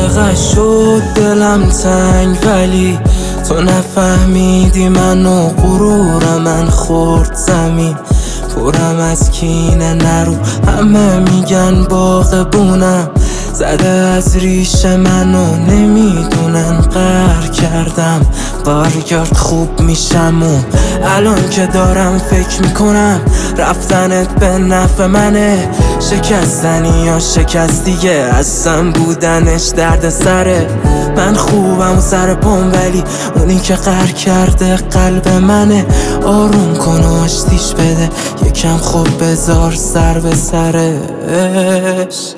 چقدر شد دلم تنگ ولی تو نفهمیدی منو، غرور من خورد زمین، پرم از کینه نرو، همه میگن باغبونم، زده از ریش منو نمیدونن قهر کردم، قارگرد خوب میشم و الان که دارم فکر میکنم رفتنت به نفع منه، شکستنی یا شکست دیگه اصلا بودنش درد سره، من خوبم و سر پام ولی اونی که قهر کرده قلب منه، آروم کن و آشتیش بده یکم خوب بذار سر به سرش،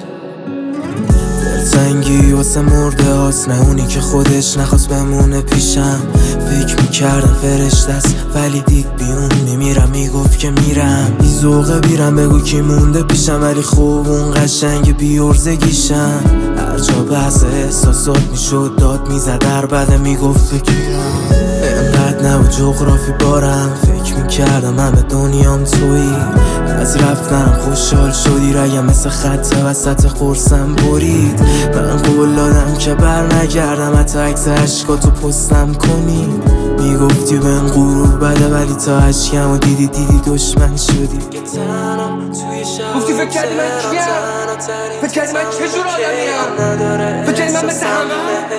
دلتنگی واسه مرده هاست نه اونی که خودش نخواست بمونه پیشم، فکر میکردم فرشته است ولی دید بیون میمیرم، میگفت که میرم بی ذوقه بیرم، بگو کی مونده پیشم ولی خوب اون قشنگ بی ارزگیشم، هر جا بحث احساسات میشد داد میزد در بده میگفت بگیرم، انقدر نبود جغرافی بارم، فکر میکردم همه دنیام تویی، از رفتنم خوشحال شدی، رگم مثل خط وسط قرصم برید، من قول دادم که بر نگردم حتی عکس عشقاتو پستم کنی، میگفتی به این غرور بده ولی تا عشقم و دیدی دشمن شدی، گفتی فکر کردی من کیم؟ فکر کردی من چجور آدمیم؟ فکر کردی من مثل همه؟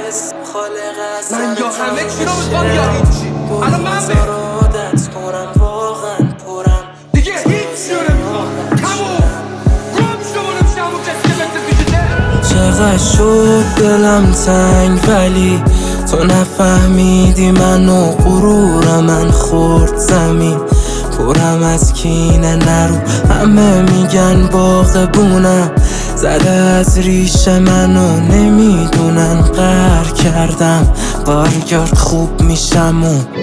من یا همه چی رو میخوام یا هیچی، الان من دیگه هیچی رو نمیخوام، تموم گم شو نمیشه همون کسی که مثل بیشته. چقدر شد دلم تنگ ولی تو نفهمیدی منو، غرور من خورد زمین، پرم از کینه نرو، همه میگن باغبونم، زده از ریش منو نمیدونن قهر کردم، قارگرد خوب میشم و